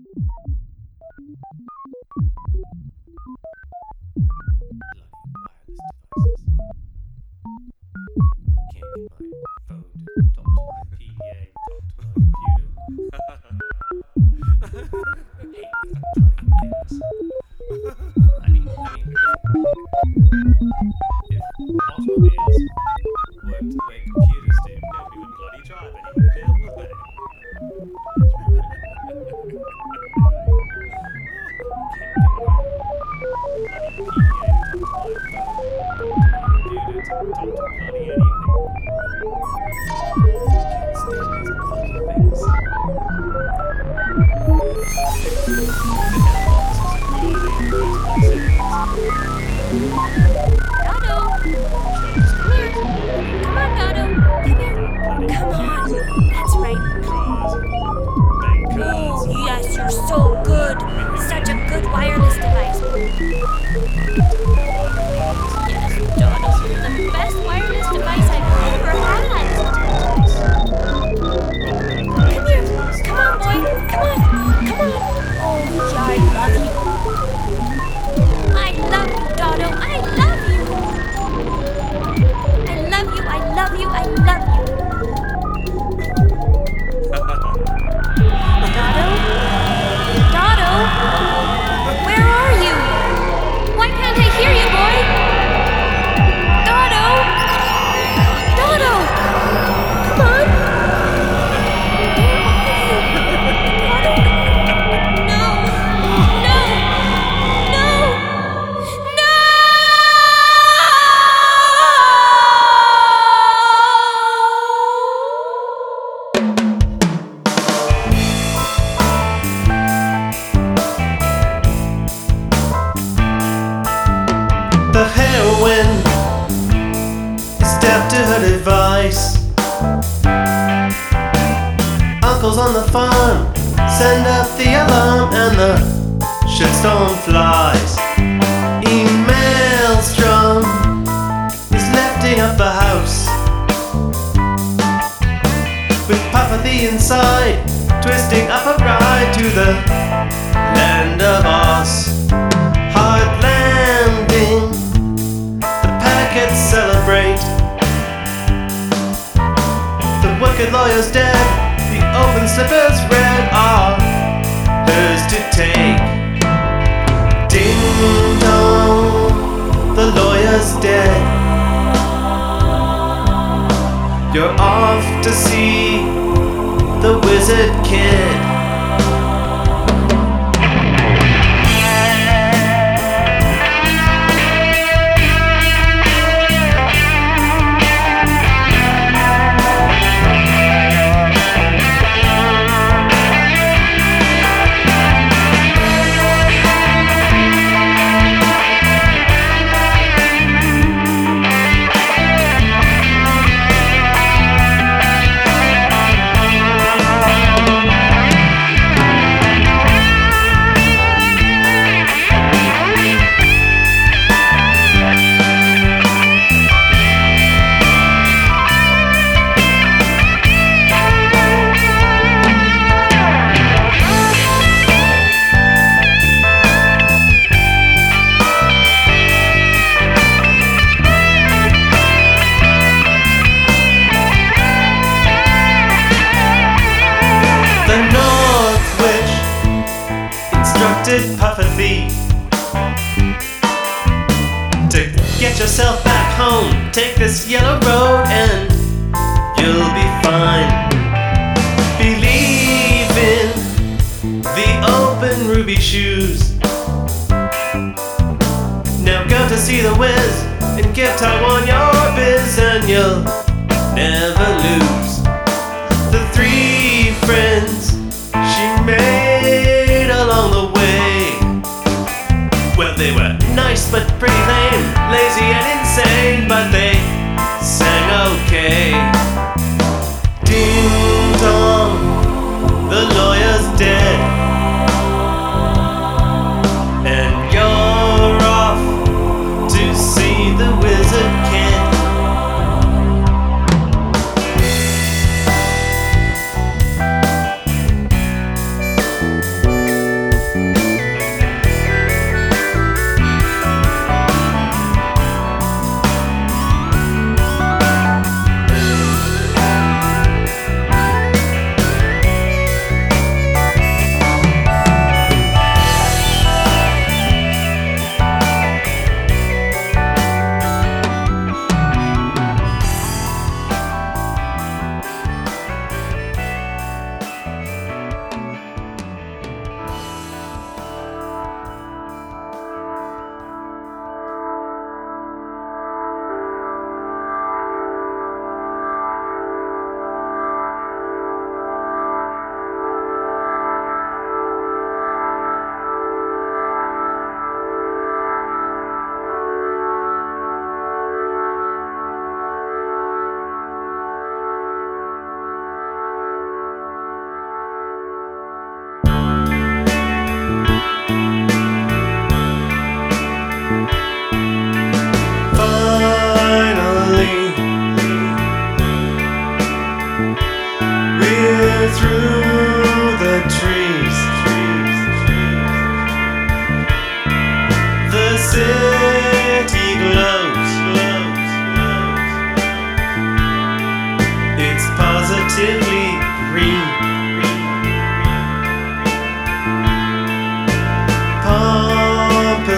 The heroine is deaf to her device. Uncles on the farm send up the alarm and the shitstorm flies. Maelstrom is lifting up the house with Puffy inside, twisting up a ride to the land of Oz. Hard landing, the packets celebrate. The wicked lawyer's dead, the open slippers red are hers to take. Ding dong, the lawyer's dead. You're off to see the wizard kid. Puffy to get yourself back home. Take this yellow road and you'll be fine. Believe in the open ruby shoes. Now go to see the Wiz and give Taiwan your biz, and you'll never lose. The three friends she made along the way, well, they were nice but pretty lame, lazy and insane, but they sang okay. Ding dong, the lawyer's dead, and you're off to see the wizard kid.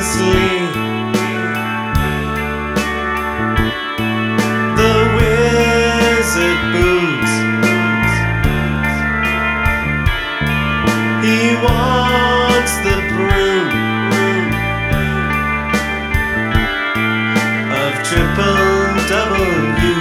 effortlessly. The wizard booms. He wants the broom of triple W.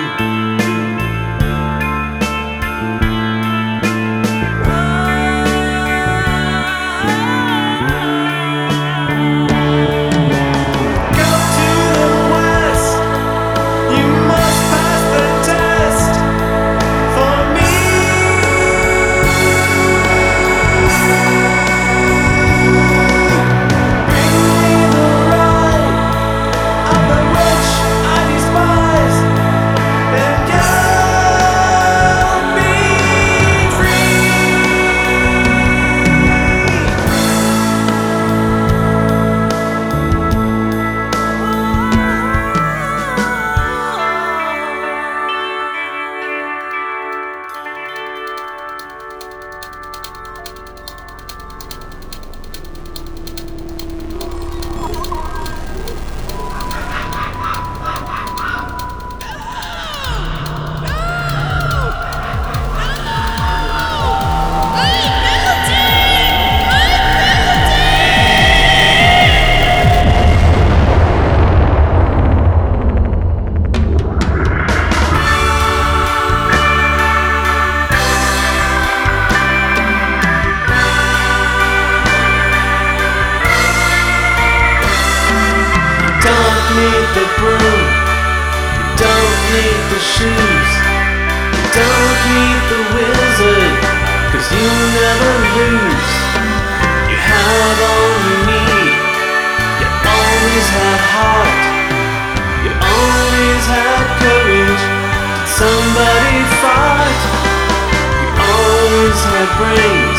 Need the broom, you don't need the shoes, you don't need the wizard, 'cause you never lose. You have all you need, you always have heart, you always have courage. Did somebody fight? You always have brains,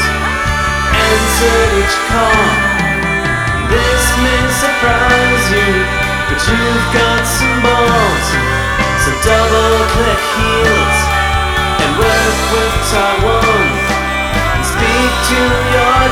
answer each call. This may surprise you, but you've got some balls, so double click heels and work with Taiwan and speak to your